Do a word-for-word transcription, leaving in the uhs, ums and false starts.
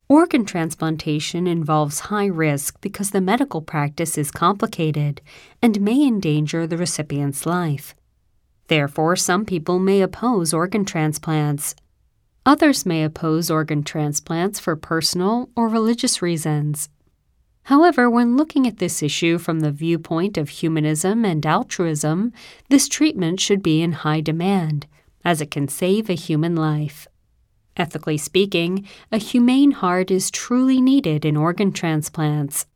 Organ transplantation involves high risk because the medical practice is complicated and may endanger the recipient's life. Therefore, some people may oppose organ transplants. Others may oppose organ transplants for personal or religious reasons. However, when looking at this issue from the viewpoint of humanism and altruism, this treatment should be in high demand, as it can save a human life. Ethically speaking, a humane heart is truly needed in organ transplants.